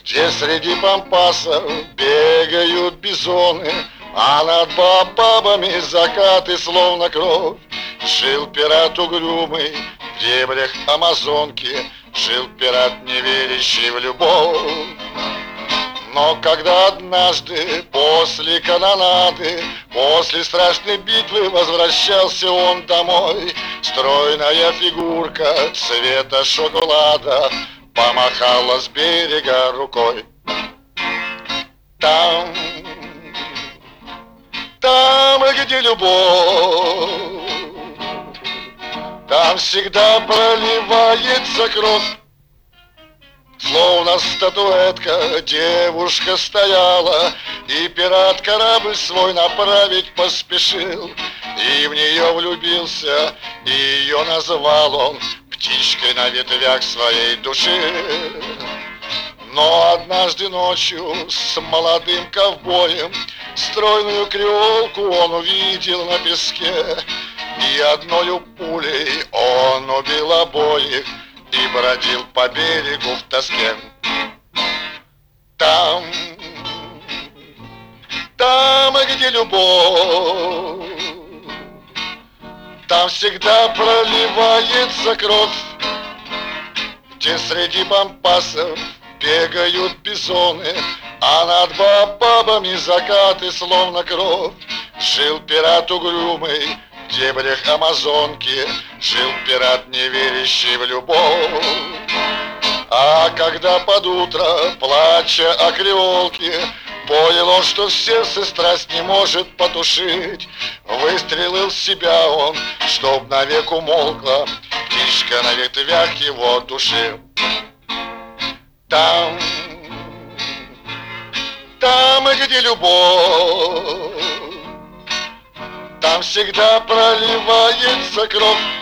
Где среди пампасов бегают бизоны, а над бабами закаты словно кровь. Жил пират угрюмый в дебрях Амазонки, жил пират, не верящий в любовь. Но когда однажды после канонады, после страшной битвы возвращался он домой, стройная фигурка цвета шоколада помахала с берега рукой. Там, где любовь, там всегда проливается кровь. Словно статуэтка девушка стояла, и пират корабль свой направить поспешил. И в нее влюбился, и ее назвал он птичкой на ветвях своей души. Но однажды ночью с молодым ковбоем стройную креолку он увидел на песке, и одною пулей он убил обоих и бродил по берегу в тоске. Там, где любовь, там всегда проливается кровь. Где среди пампасов бегают бизоны, а над бабами закаты словно кровь. Жил пират угрюмый в дебрях Амазонки, жил пират, не верящий в любовь. А когда под утро, плача о креолке, понял он, что в сердце страсть не может потушить, выстрелил в себя он, чтоб навек умолкла птичка на ветвях его души. Там, где любовь, там всегда проливается кровь.